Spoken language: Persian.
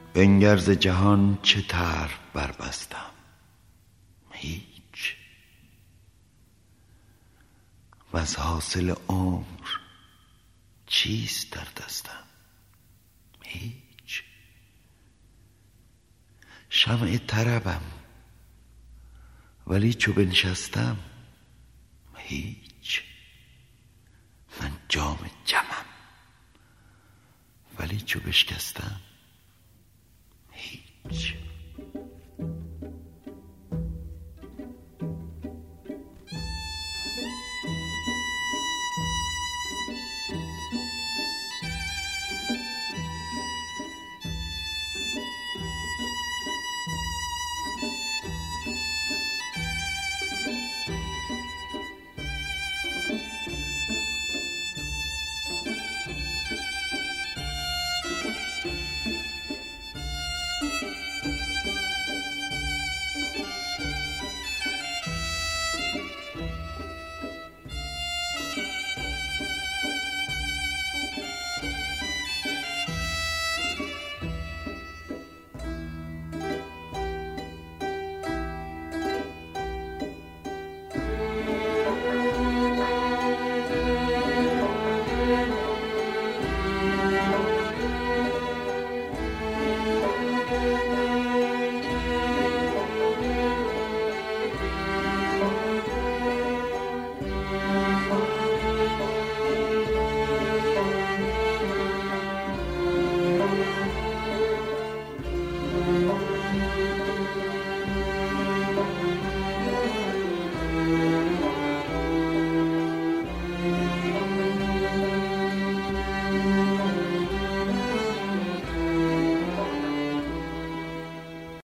بنگر ز جهان چه طرف بربستم، هیچ. وز حاصل عمر چیست در دستم، هیچ. شمع طربم ولی چو بنشستم، هیچ. من جام جمم ولی چو بشکستم، هیچ.